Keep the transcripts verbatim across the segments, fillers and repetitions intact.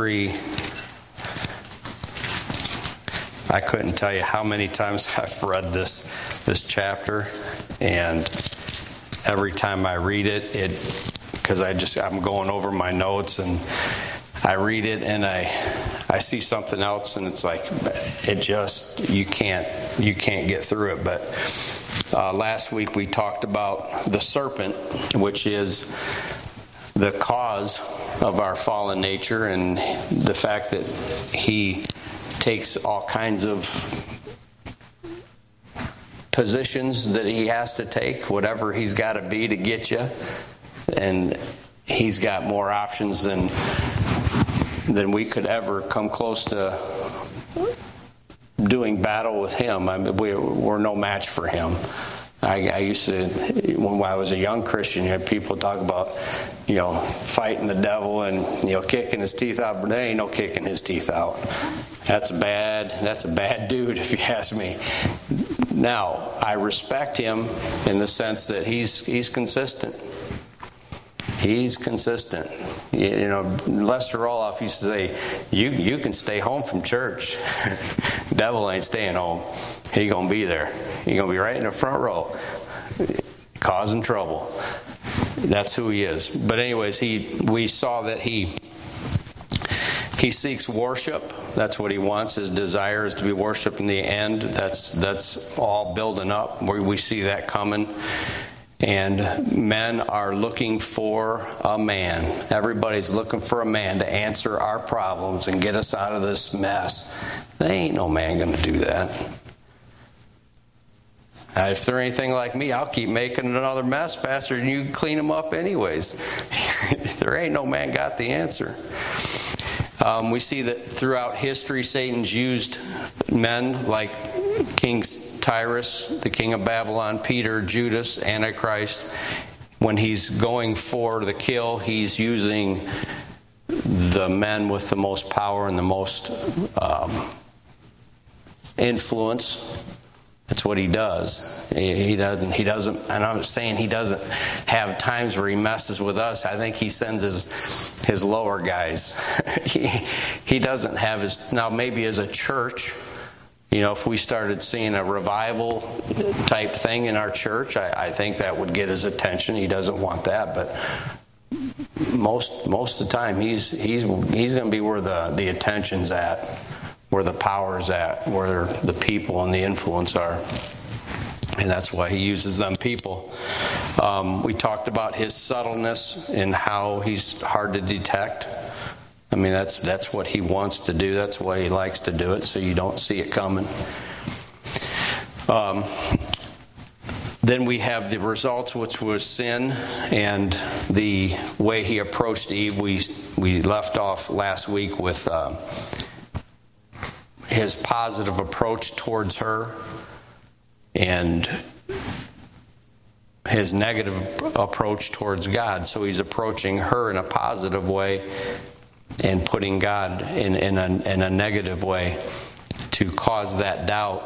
three, I couldn't tell you how many times I've read this this chapter, and every time I read it, it because I just I'm going over my notes and I read it and I I see something else, and it's like it just you can't you can't get through it. But uh, last week we talked about the serpent, which is the cause of our fallen nature, and the fact that he takes all kinds of positions that he has to take, whatever he's got to be to get you, and he's got more options than than we could ever come close to doing battle with him. I mean, we, we're no match for him. I, I used to, when I was a young Christian, you had people talk about, you know, fighting the devil and, you know, kicking his teeth out, but there ain't no kicking his teeth out. That's a bad, that's a bad dude, if you ask me. Now, I respect him in the sense that he's he's consistent. He's consistent. You, you know, Lester Roloff used to say, you you can stay home from church. Devil ain't staying home. He gonna be there. He gonna be right in the front row, causing trouble. That's who he is. But anyways, he we saw that he he seeks worship. That's what he wants. His desire is to be worshipped in the end. That's that's all building up. We we see that coming. And men are looking for a man. Everybody's looking for a man to answer our problems and get us out of this mess. There ain't no man going to do that. Uh, if they're anything like me, I'll keep making another mess faster than you clean them up anyways. There ain't no man got the answer. Um, we see that throughout history, Satan's used men like King Tyrus, the king of Babylon, Peter, Judas, Antichrist. When he's going for the kill, he's using the men with the most power and the most um, influence. That's what he does. He, he doesn't. He doesn't. And I'm saying he doesn't have times where he messes with us. I think he sends his his lower guys. he he doesn't have his. Now maybe as a church, you know, if we started seeing a revival type thing in our church, I, I think that would get his attention. He doesn't want that, but most most of the time, he's he's he's going to be where the the attention's at, where the power's at, where the people and the influence are, and that's why he uses them people. Um, we talked about his subtleness and how he's hard to detect. I mean, that's that's what he wants to do. That's why he likes to do it, so you don't see it coming. Um, then we have the results, which was sin, and the way he approached Eve. We we left off last week with um, his positive approach towards her, and his negative approach towards God. So he's approaching her in a positive way, and putting God in, in, a, in a negative way to cause that doubt.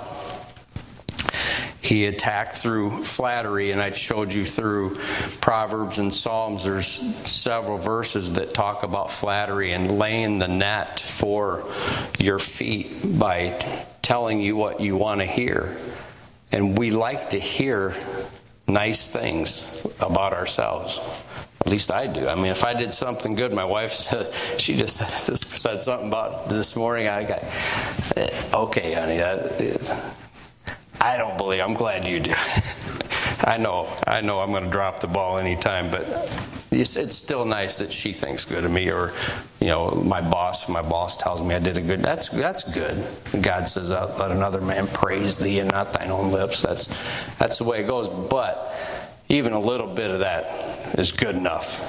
He attacked through flattery, and I showed you through Proverbs and Psalms, there's several verses that talk about flattery and laying the net for your feet by telling you what you want to hear. And we like to hear nice things about ourselves. At least I do. I mean, if I did something good, my wife said, she just said something about this morning. I got, okay, honey, that, I don't believe. I'm glad you do. I know, I know, I'm going to drop the ball anytime, but it's, it's still nice that she thinks good of me, or you know, my boss, my boss tells me I did a good. That's that's good. God says, "Let another man praise thee, and not thine own lips." That's that's the way it goes. But even a little bit of that is good enough.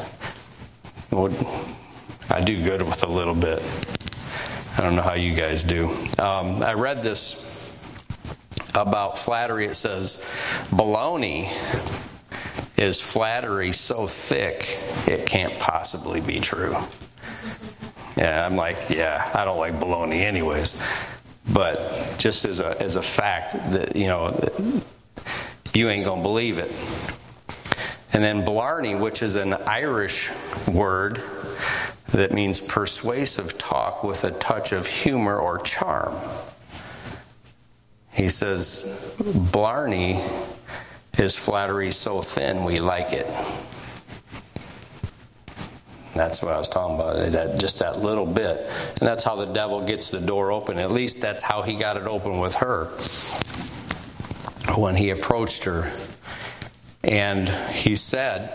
I do good with a little bit. I don't know how you guys do. Um, I read this about flattery. It says, baloney is flattery so thick it can't possibly be true. Yeah, I'm like, yeah, I don't like baloney anyways. But just as a as a fact that, you know, you ain't gonna believe it. And then blarney, which is an Irish word, that means persuasive talk with a touch of humor or charm. He says, Blarney is flattery so thin we like it. That's what I was talking about, that, just that little bit. And that's how the devil gets the door open. At least that's how he got it open with her when he approached her. And he said,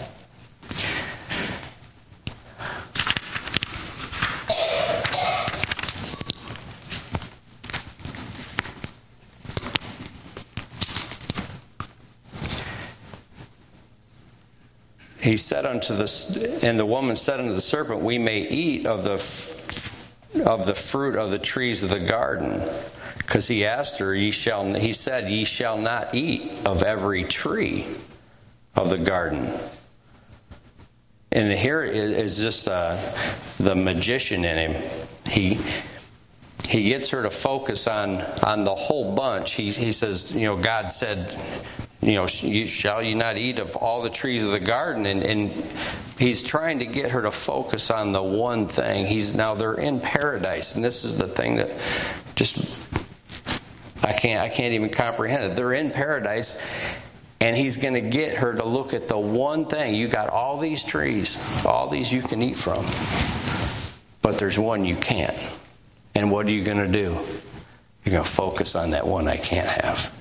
He said unto the, and the woman said unto the serpent, we may eat of the of the fruit of the trees of the garden. Because he asked her, ye shall, he said, ye shall not eat of every tree of the garden. And here is just uh, the magician in him. He he gets her to focus on on the whole bunch. He he says, you know, God said, you know, shall you not eat of all the trees of the garden? And, and he's trying to get her to focus on the one thing. He's now they're in paradise, and this is the thing that just I can't I can't even comprehend it. They're in paradise, and he's going to get her to look at the one thing. You got all these trees, all these you can eat from, but there's one you can't. And what are you going to do? You're going to focus on that one I can't have.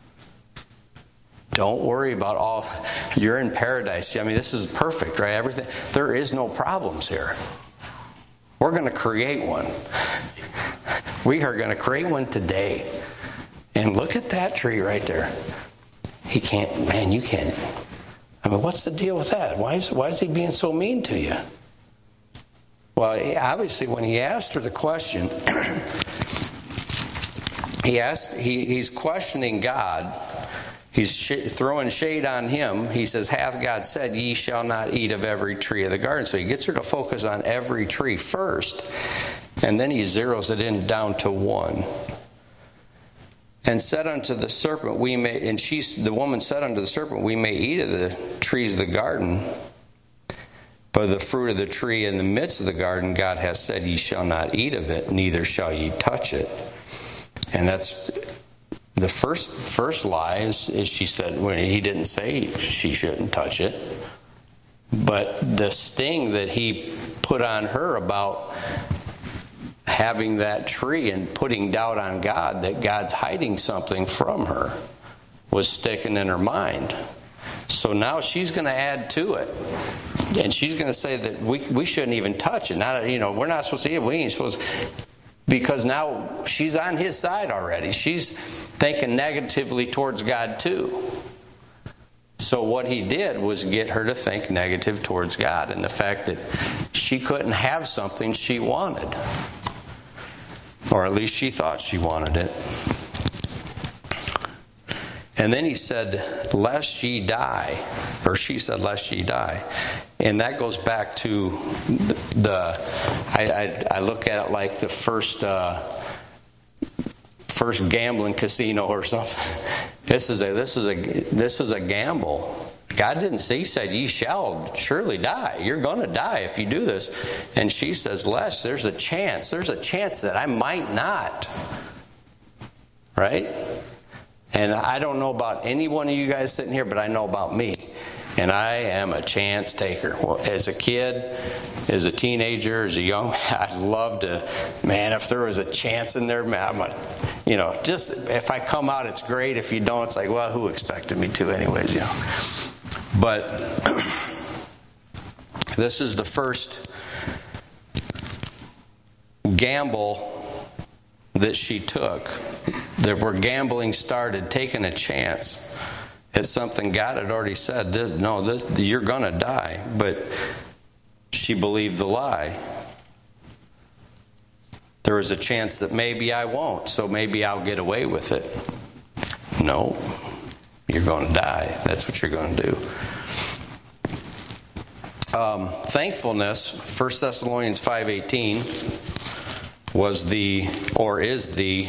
Don't worry about all. You're in paradise. I mean, this is perfect, right? Everything. There is no problems here. We're going to create one. We are going to create one today. And look at that tree right there. He can't. Man, you can't. I mean, what's the deal with that? Why is why is he being so mean to you? Well, obviously, when he asked her the question, he asked. He, he's questioning God. He's sh- throwing shade on him. He says, hath God said, ye shall not eat of every tree of the garden? So he gets her to focus on every tree first, and then he zeroes it in down to one. And said unto the serpent, we may, and she, the woman said unto the serpent, we may eat of the trees of the garden, but the fruit of the tree in the midst of the garden, God hath said, ye shall not eat of it, neither shall ye touch it. And that's the first first lie is, is she said, when he didn't say she shouldn't touch it. But the sting that he put on her about having that tree and putting doubt on God, that God's hiding something from her, was sticking in her mind. So now she's going to add to it. And she's going to say that we we shouldn't even touch it. Not, you know, we're not supposed to eat it. We ain't supposed to. Because now she's on his side already. She's thinking negatively towards God too. So what he did was get her to think negative towards God and the fact that she couldn't have something she wanted. Or at least she thought she wanted it. And then he said, lest ye die. Or she said, lest ye die. And that goes back to the, I, I, I look at it like the first uh, first gambling casino or something. This is a this is a this is a gamble. God didn't say, he said, ye shall surely die. You're going to die if you do this. And she says, lest, there's a chance. There's a chance that I might not. Right? And I don't know about any one of you guys sitting here, but I know about me. And I am a chance taker. Well, as a kid, as a teenager, as a young man, I'd love to, man, if there was a chance in there, man, I'm a, you know, just if I come out, it's great. If you don't, it's like, well, who expected me to anyways, you know. But this is the first gamble that she took, that where gambling started, taking a chance. It's something God had already said, no, this, you're going to die. But she believed the lie. There was a chance that maybe I won't, so maybe I'll get away with it. No, you're going to die. That's what you're going to do. Um, thankfulness, First Thessalonians five eighteen, was the, or is the,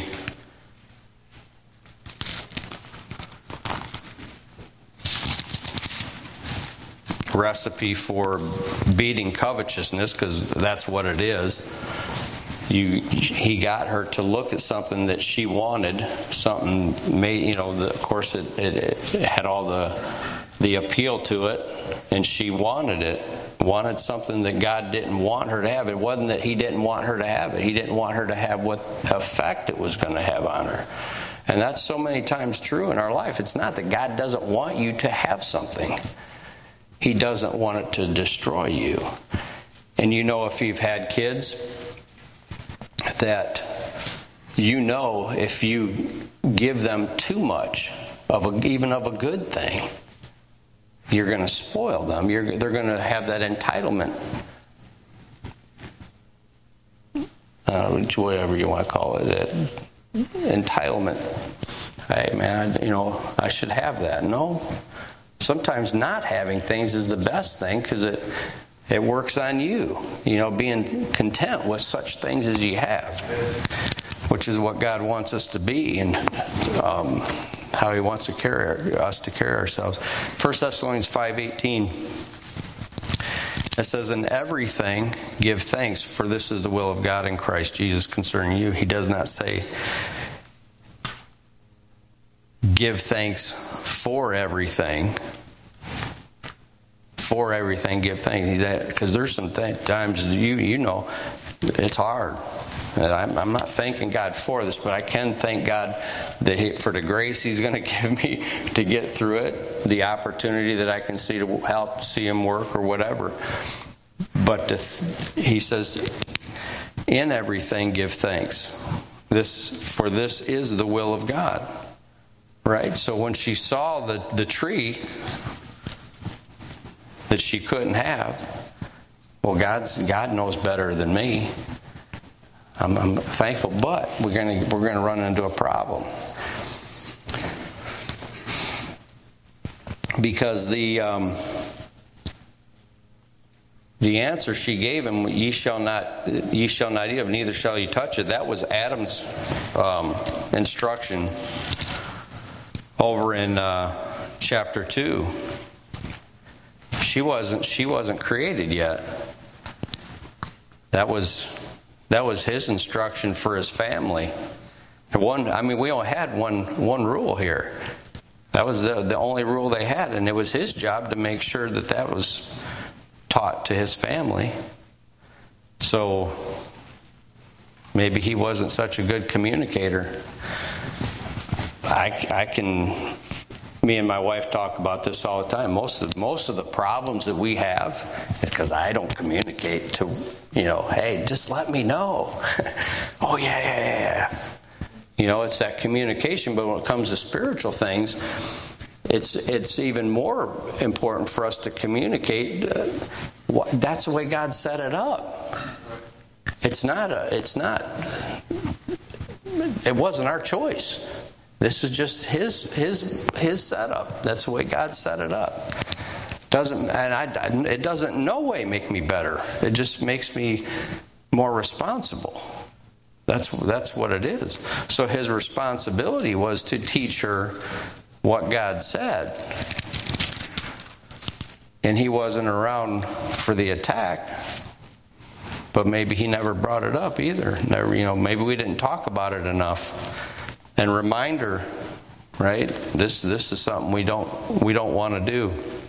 recipe for beating covetousness, because that's what it is. You, he got her to look at something that she wanted, something made, you know, the, of course it, it, it had all the the appeal to it, and she wanted it, wanted something that God didn't want her to have. It wasn't that he didn't want her to have it. He didn't want her to have what effect it was going to have on her. And that's so many times true in our life. It's not that God doesn't want you to have something. He doesn't want it to destroy you. And you know, if you've had kids, that you know if you give them too much of a, even of a good thing, you're going to spoil them. You're, they're going to have that entitlement. Uh, whatever you want to call it. That entitlement. Hey, man, I, you know, I should have that. No. Sometimes not having things is the best thing, because it it works on you. You know, being content with such things as you have, which is what God wants us to be, and um, how He wants to carry us to carry ourselves. First Thessalonians five eighteen. It says, "In everything give thanks, for this is the will of God in Christ Jesus concerning you." He does not say give thanks for everything. For everything, give thanks. Because there's some th- times you you know it's hard. I'm, I'm not thanking God for this, but I can thank God that he, for the grace He's going to give me to get through it, the opportunity that I can see to help see Him work or whatever. But to, He says, in everything give thanks. This for this is the will of God. Right? So when she saw the, the tree that she couldn't have, well, God's God knows better than me. I'm, I'm thankful, but we're going to we're going to run into a problem, because the um, the answer she gave him, "Ye shall not, ye shall not eat of, neither shall you touch it." That was Adam's um, instruction over in uh, chapter two. She wasn't she wasn't created yet. That was. That was his instruction for his family. One, I mean, we only had one one rule here. That was the, the only rule they had, and it was his job to make sure that that was taught to his family. So maybe he wasn't such a good communicator. I, I can. Me and my wife talk about this all the time. Most of most of the problems that we have is because I don't communicate to, you know, hey, just let me know. Oh yeah, yeah, yeah. You know, it's that communication. But when it comes to spiritual things, it's it's even more important for us to communicate. Uh, what, that's the way God set it up. It's not a. It's not. It wasn't our choice. This is just his his his setup. That's the way God set it up. Doesn't and I it doesn't in no way make me better. It just makes me more responsible. That's that's what it is. So his responsibility was to teach her what God said. And he wasn't around for the attack. But maybe he never brought it up either. Never, you know, maybe we didn't talk about it enough. And remind her, right? This this is something we don't we don't want to do.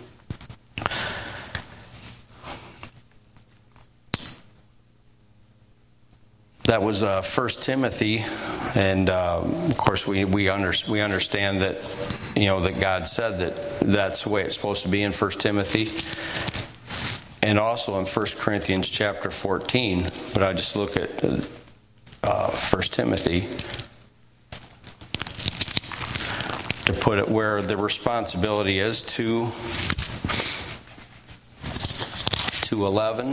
That was uh, First Timothy, and uh, of course we we, under, we understand that, you know, that God said that that's the way it's supposed to be in First Timothy, and also in First Corinthians chapter fourteen. But I just look at uh, First Timothy to put it where the responsibility is to to eleven.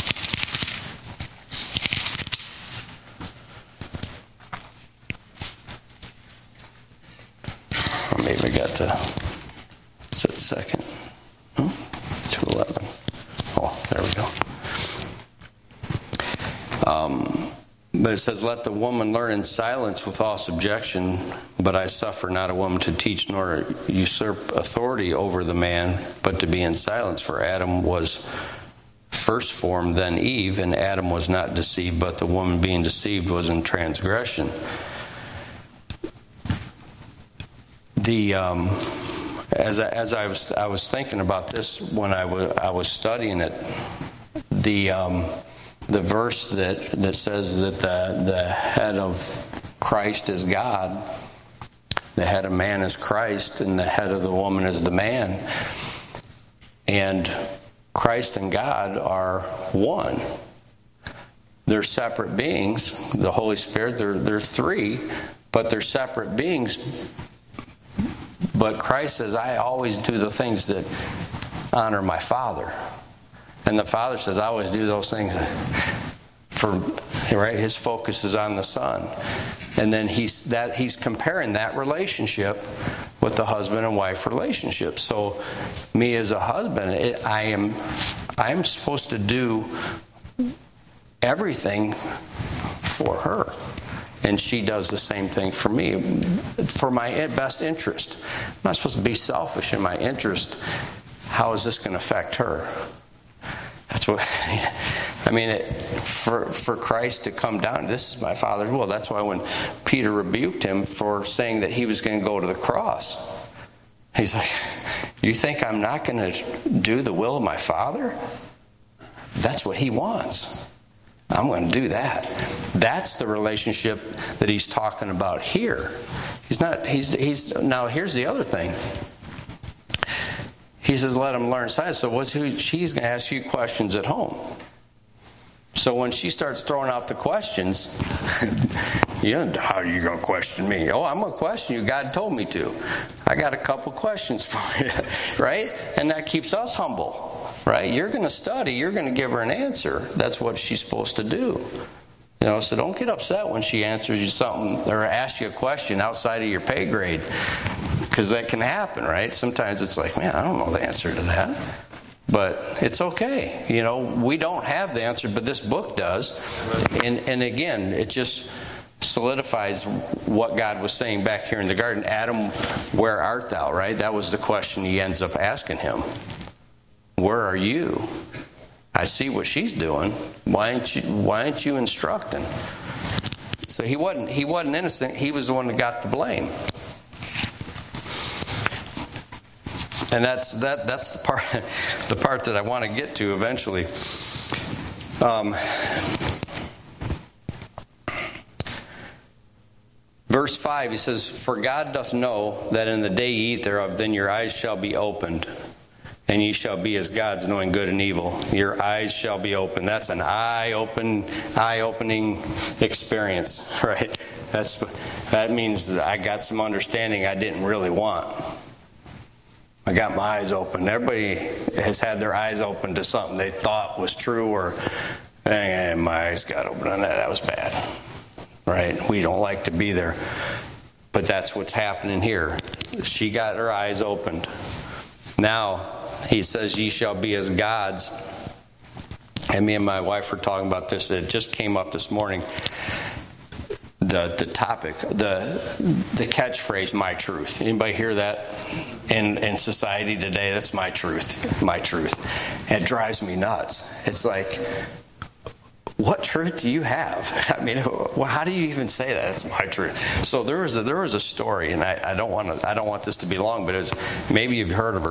Or maybe I got to set second. Hmm? to eleven. Oh, there we go. Um, But it says, let the woman learn in silence with all subjection, but I suffer not a woman to teach nor usurp authority over the man, but to be in silence. For Adam was first formed, then Eve, and Adam was not deceived, but the woman being deceived was in transgression. The um, as I, as I was I was thinking about this when I was I was studying it, the um, the verse that, that says that the the head of Christ is God, the head of man is Christ, and the head of the woman is the man, and Christ and God are one. They're separate beings. The Holy Spirit, they're they're three, but they're separate beings. But Christ says, I always do the things that honor my Father. And the Father says, I always do those things for, right? His focus is on the Son. And then he's that he's comparing that relationship with the husband and wife relationship. So me as a husband, it, I am I am supposed to do everything for her. And she does the same thing for me, for my best interest. I'm not supposed to be selfish in my interest. How is this going to affect her? That's what, I mean, it, for for Christ to come down, this is my Father's will. That's why when Peter rebuked him for saying that he was going to go to the cross, he's like, you think I'm not going to do the will of my Father? That's what he wants. I'm going to do that. That's the relationship that he's talking about here. He's not, he's, he's, now here's the other thing. He says, let him learn science. So what's who, she's going to ask you questions at home. So when she starts throwing out the questions, you know, how are you going to question me? Oh, I'm going to question you. God told me to. I got a couple questions for you, right? And that keeps us humble. Right? You're going to study. You're going to give her an answer. That's what she's supposed to do. You know, so don't get upset when she answers you something or asks you a question outside of your pay grade, because that can happen, right? Sometimes it's like, man, I don't know the answer to that. But it's okay. You know, we don't have the answer, but this book does. And, and again, it just solidifies what God was saying back here in the garden. Adam, where art thou, right? That was the question he ends up asking him. Where are you? I see what she's doing. Why aren't you why aren't you instructing? So he wasn't he wasn't innocent, he was the one that got the blame. And that's that that's the part the part that I want to get to eventually. Um, verse five, he says, for God doth know that in the day ye eat thereof, then your eyes shall be opened. And ye shall be as gods, knowing good and evil. Your eyes shall be open. That's an eye-open, eye-opening experience, right? That's that means I got some understanding I didn't really want. I got my eyes open. Everybody has had their eyes open to something they thought was true, or eh, my eyes got open on that. That was bad, right? We don't like to be there, but that's what's happening here. She got her eyes opened. Now, he says, ye shall be as gods. And me and my wife were talking about this. It just came up this morning. The the topic, the the catchphrase, my truth. Anybody hear that in, in society today? That's my truth. My truth. It drives me nuts. It's like, what truth do you have? I mean, well, how do you even say that? That's my truth. So there was a, there was a story, and I, I don't want to I don't want this to be long, but it was, maybe you've heard of her.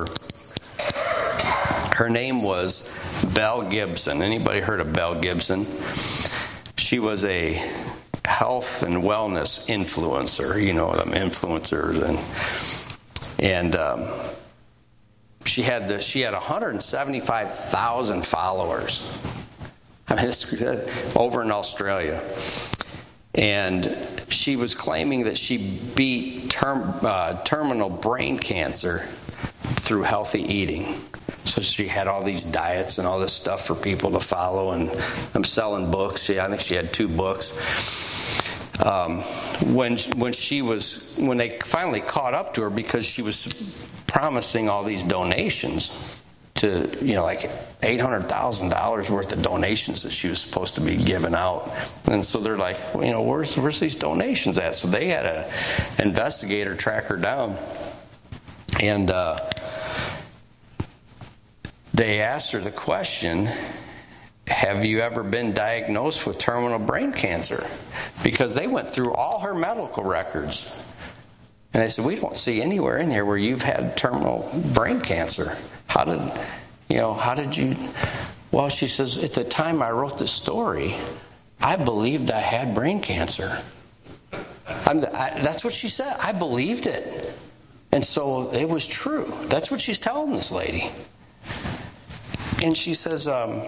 Her name was Belle Gibson. Anybody heard of Belle Gibson? She was a health and wellness influencer. You know them influencers, and and um, she had the she had one hundred seventy-five thousand followers. I mean, it's over in Australia, and she was claiming that she beat term, uh, terminal brain cancer through healthy eating. So she had all these diets and all this stuff for people to follow, and I'm selling books. Yeah, I think she had two books. Um, when when she was when they finally caught up to her, because she was promising all these donations to, you know, like eight hundred thousand dollars worth of donations that she was supposed to be giving out. And so they're like, well, you know, where's where's these donations at? So they had an investigator track her down. And uh, they asked her the question, have you ever been diagnosed with terminal brain cancer? Because they went through all her medical records. And they said, we don't see anywhere in here where you've had terminal brain cancer. How did, you know, how did you... Well, she says, at the time I wrote this story, I believed I had brain cancer. I'm the, I, that's what she said. I believed it. And so it was true. That's what she's telling this lady. And she says, um...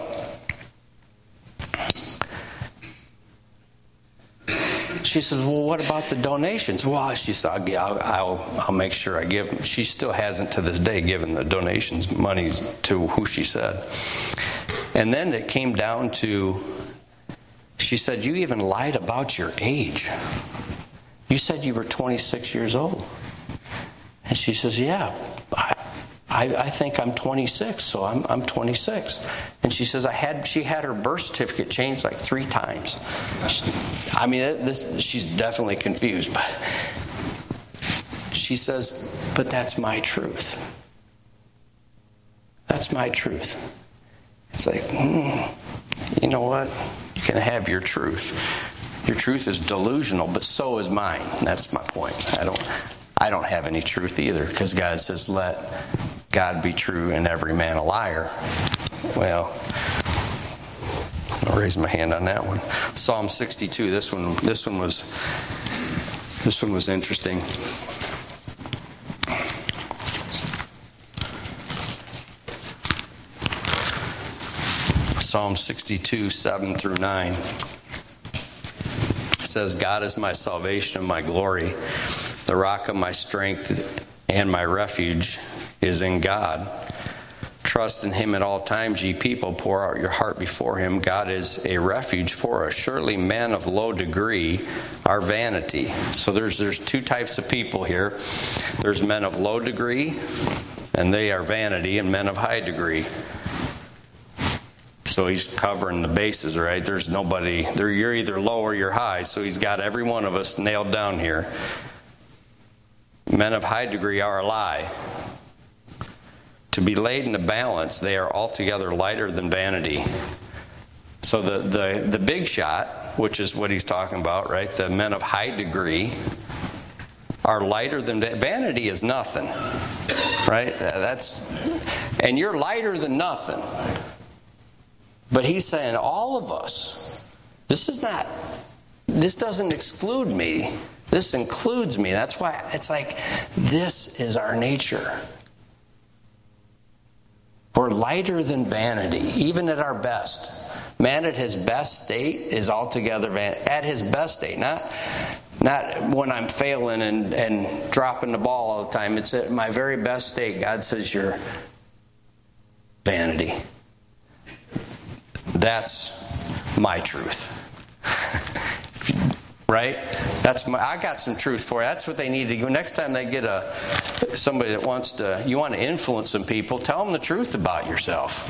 She says, well, what about the donations? Well, she said, I'll, I'll, I'll make sure I give them. She still hasn't to this day given the donations money to who she said. And then it came down to, she said, you even lied about your age. You said you were twenty-six years old. And she says, yeah, I, I, I think I'm twenty-six, so I'm, I'm twenty-six. And she says, I had. She had her birth certificate changed like three times. I mean, this, she's definitely confused. But she says, but that's my truth. That's my truth. It's like, hmm, you know what? You can have your truth. Your truth is delusional, but so is mine. That's my point. I don't, I don't have any truth either, because God says, let God be true and every man a liar. Well, I'll raise my hand on that one. Psalm sixty-two. This one. This one was. This one was interesting. Psalm sixty-two, seven through nine. It says, God is my salvation and my glory. The rock of my strength and my refuge is in God. Trust in him at all times, ye people. Pour out your heart before him. God is a refuge for us. Surely men of low degree are vanity. So there's there's two types of people here. There's men of low degree, and they are vanity, and men of high degree. So he's covering the bases, right? There's nobody, you're either low or you're high. So he's got every one of us nailed down here. Men of high degree are a lie. To be laid in the balance, they are altogether lighter than vanity. So the, the, the big shot, which is what he's talking about, right? The men of high degree are lighter than vanity is nothing, right? That's, and you're lighter than nothing. But he's saying all of us, this is not, this doesn't exclude me. This includes me. That's why it's like, this is our nature. We're lighter than vanity, even at our best. Man at his best state is altogether vanity. At his best state, not not when I'm failing and, and dropping the ball all the time. It's at my very best state. God says you're vanity. That's my truth. Right? That's my, I got some truth for you. That's what they need to do. Next time they get a somebody that wants to, you want to influence some people, tell them the truth about yourself.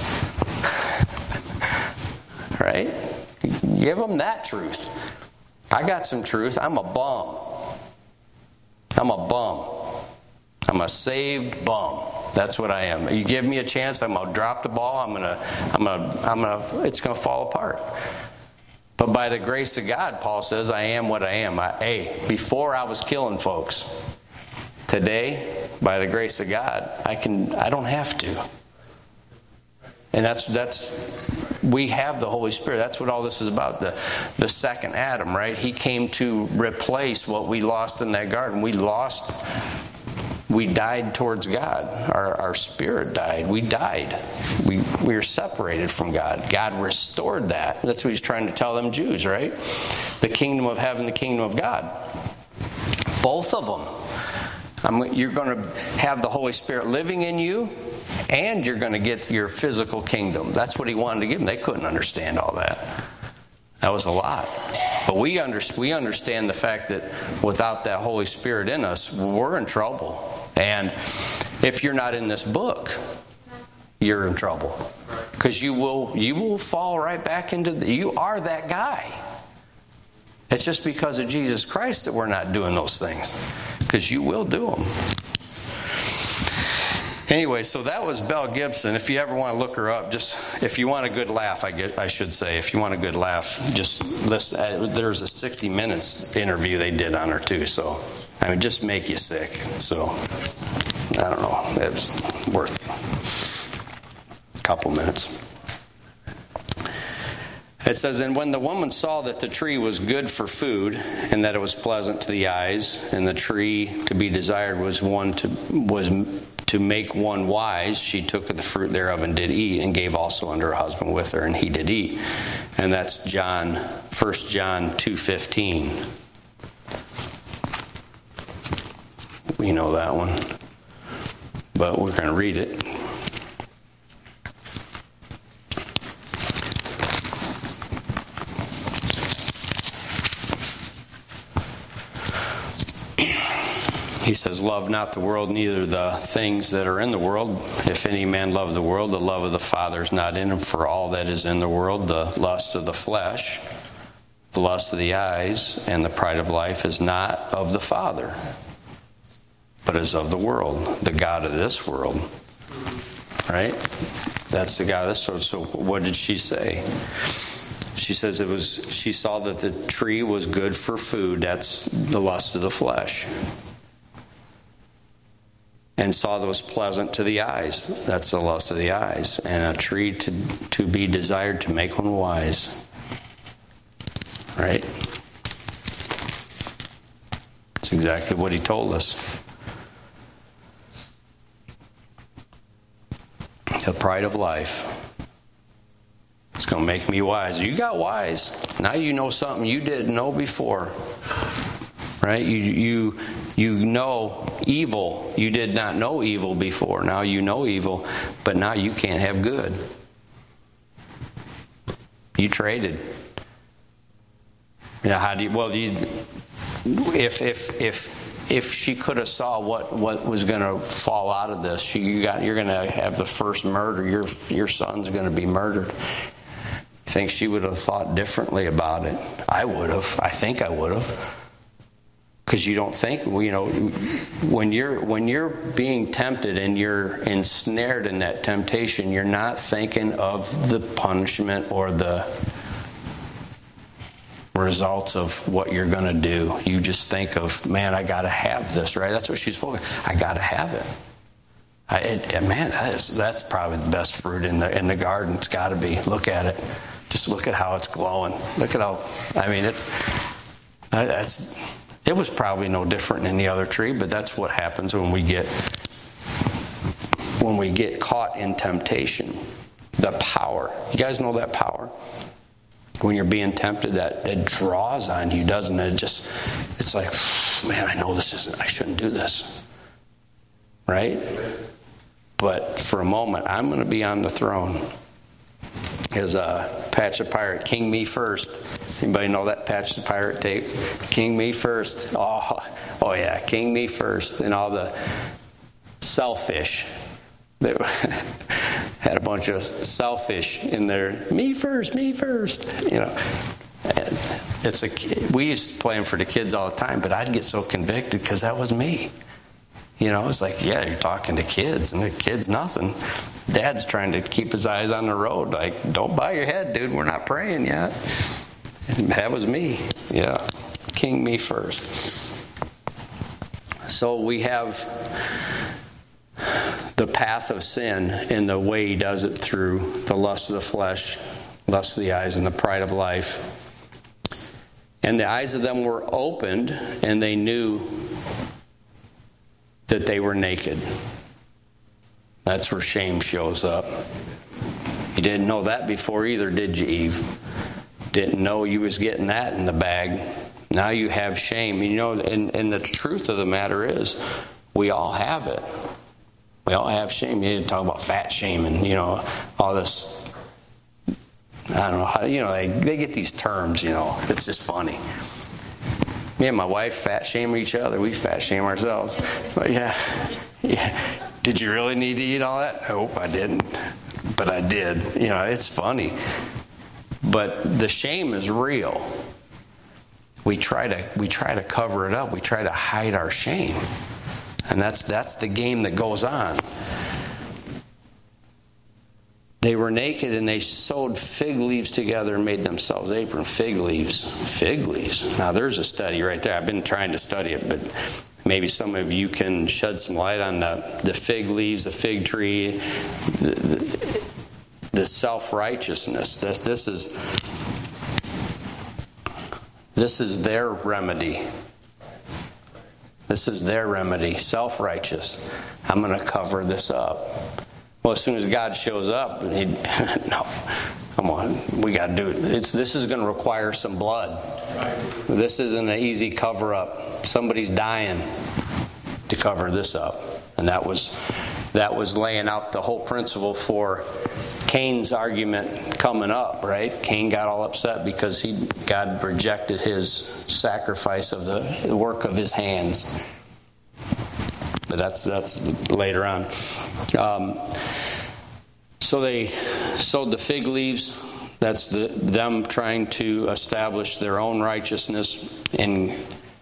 Right? Give them that truth. I got some truth. I'm a bum. I'm a bum. I'm a saved bum. That's what I am. You give me a chance, I'm gonna drop the ball. I'm gonna, I'm gonna, I'm gonna. It's gonna fall apart. But by the grace of God, Paul says, I am what I am. I, hey, before I was killing folks. Today, by the grace of God, I can. I don't have to. And that's that's. We have the Holy Spirit. That's what all this is about. The the second Adam, right? He came to replace what we lost in that garden. We lost. We died towards God. Our, our spirit died. We died. We, we were separated from God. God restored that. That's what he's trying to tell them Jews, right? The kingdom of heaven, the kingdom of God. Both of them. I'm, you're going to have the Holy Spirit living in you, and you're going to get your physical kingdom. That's what he wanted to give them. They couldn't understand all that. That was a lot. But we, under, we understand the fact that without that Holy Spirit in us, we're in trouble. And if you're not in this book, you're in trouble. Because you will you will fall right back into the, you are that guy. It's just because of Jesus Christ that we're not doing those things. Because you will do them. Anyway, so that was Belle Gibson. If you ever want to look her up, just if you want a good laugh, I get I should say, if you want a good laugh, just listen. There's a sixty minutes interview they did on her too. So I mean, just make you sick. So I don't know. It was worth a couple minutes. It says, and when the woman saw that the tree was good for food, and that it was pleasant to the eyes, and the tree to be desired was one to was to make one wise, she took of the fruit thereof and did eat, and gave also unto her husband with her, and he did eat. And that's John, First John two fifteen. We know that one, but we're going to read it. He says, love not the world, neither the things that are in the world. If any man love the world, the love of the Father is not in him. For all that is in the world, the lust of the flesh, the lust of the eyes, and the pride of life is not of the Father, but is of the world, the God of this world. Right? That's the God of this world. So what did she say? She says it was. She saw that the tree was good for food. That's the lust of the flesh. And saw that it was pleasant to the eyes. That's the lust of the eyes. And a tree to, to be desired to make one wise. Right? That's exactly what he told us. The pride of life. It's going to make me wise. You got wise. Now you know something you didn't know before. Right? You you you know evil. You did not know evil before. Now you know evil, but now you can't have good. You traded. Yeah, how do you, well, you, if if if if she could have saw what, what was going to fall out of this, she, you got you're going to have the first murder. Your your son's going to be murdered. You think she would have thought differently about it? I would have. I think I would have. Because you don't think, you know, when you're when you're being tempted and you're ensnared in that temptation, you're not thinking of the punishment or the results of what you're going to do. You just think of, man, I got to have this, right? That's what she's focused. I got to have it. I, it, man, that is, that's probably the best fruit in the in the garden. It's got to be. Look at it. Just look at how it's glowing. Look at how. I mean, it's that's. It was probably no different than any other tree, but that's what happens when we get when we get caught in temptation. The power. You guys know that power? When you're being tempted, that it draws on you, doesn't it? It just, it's like, man, I know this isn't, I shouldn't do this. Right? But for a moment, I'm going to be on the throne. As a Patch the Pirate, King Me First. Anybody know that Patch the Pirate tape? King Me First. Oh, oh yeah, King Me First. And all the selfish. They had a bunch of selfish in there. Me first, me first. You know, it's a. We used to play them for the kids all the time, but I'd get so convicted because that was me. You know, it's like, yeah, you're talking to kids, and the kids nothing. Dad's trying to keep his eyes on the road. Like, don't bow your head, dude. We're not praying yet. And that was me. Yeah, King Me First. So we have the path of sin and the way he does it through the lust of the flesh, lust of the eyes, and the pride of life. And the eyes of them were opened, and they knew that they were naked. That's where shame shows up. You didn't know that before either, did you, Eve? Didn't know you was getting that in the bag. Now you have shame. You know, and, and the truth of the matter is, we all have it. We all have shame. You didn't talk about fat shaming, you know, all this. I don't know how, you know, they, they get these terms, you know. It's just funny. Me and my wife fat shame each other. We fat shame ourselves. But yeah, yeah. Did you really need to eat all that? Nope, I didn't. But I did. You know, it's funny. But the shame is real. We try to we try to cover it up. We try to hide our shame. And that's that's the game that goes on. They were naked and they sewed fig leaves together and made themselves aprons. Fig leaves. Fig leaves. Now there's a study right there. I've been trying to study it, but maybe some of you can shed some light on the, the fig leaves, the fig tree, the, the, the self-righteousness. This, this is this is their remedy. This is their remedy. Self-righteous. I'm going to cover this up. Well, as soon as God shows up, he no, come on, we got to do it. It's, this is going to require some blood. This isn't an easy cover-up. Somebody's dying to cover this up, and that was that was laying out the whole principle for Cain's argument coming up. Right? Cain got all upset because he God rejected his sacrifice of the, the work of his hands. But that's that's later on. Um, so they sowed the fig leaves. That's the, them trying to establish their own righteousness. And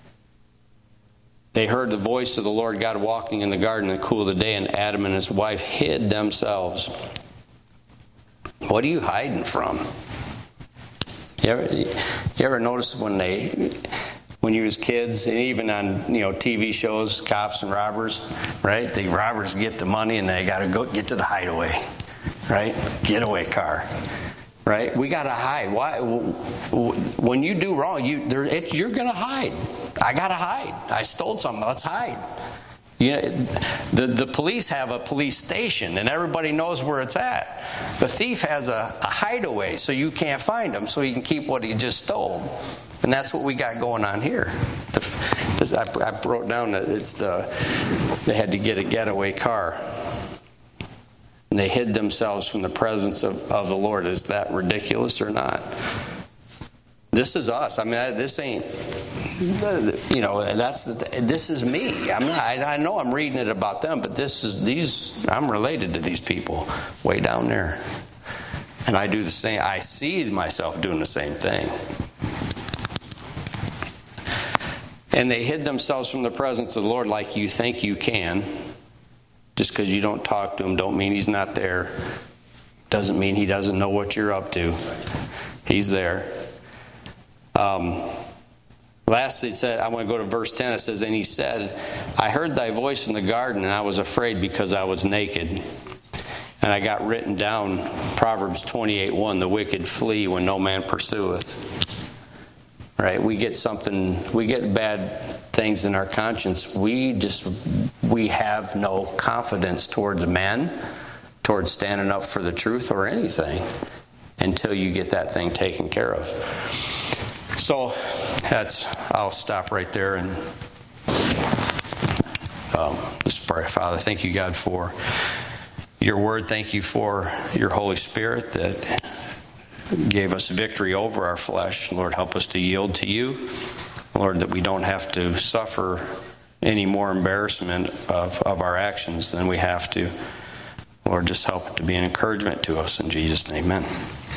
they heard the voice of the Lord God walking in the garden in the cool of the day, and Adam and his wife hid themselves. What are you hiding from? You ever, you ever notice when they... When you was kids, and even on you know T V shows, cops and robbers, right? The robbers get the money and they got to go get to the hideaway, right? Getaway car, right? We got to hide. Why? When you do wrong, you there, it, you're going to hide. I got to hide. I stole something. Let's hide. You know, the the police have a police station, and everybody knows where it's at. The thief has a, a hideaway, so you can't find him, so he can keep what he just stole. And that's what we got going on here. The, this, I, I wrote down that it's the they had to get a getaway car. And they hid themselves from the presence of, of the Lord. Is that ridiculous or not? This is us. I mean, I, this ain't. You know, that's the, this is me. I'm not. I, I know I'm reading it about them, but this is these. I'm related to these people way down there, and I do the same. I see myself doing the same thing. And they hid themselves from the presence of the Lord like you think you can. Just because you don't talk to him don't mean he's not there. Doesn't mean he doesn't know what you're up to. He's there. Um, lastly, it said, I want to go to verse ten. It says, and he said, I heard thy voice in the garden, and I was afraid because I was naked. And I got written down, Proverbs twenty-eight one, the wicked flee when no man pursueth. Right, we get something, we get bad things in our conscience. We just, we have no confidence towards men, towards standing up for the truth or anything until you get that thing taken care of. So that's, I'll stop right there and um, just pray. Father, thank you, God, for your word. Thank you for your Holy Spirit that gave us victory over our flesh. Lord, help us to yield to you. Lord, that we don't have to suffer any more embarrassment of, of our actions than we have to. Lord, just help it to be an encouragement to us. In Jesus' name, amen.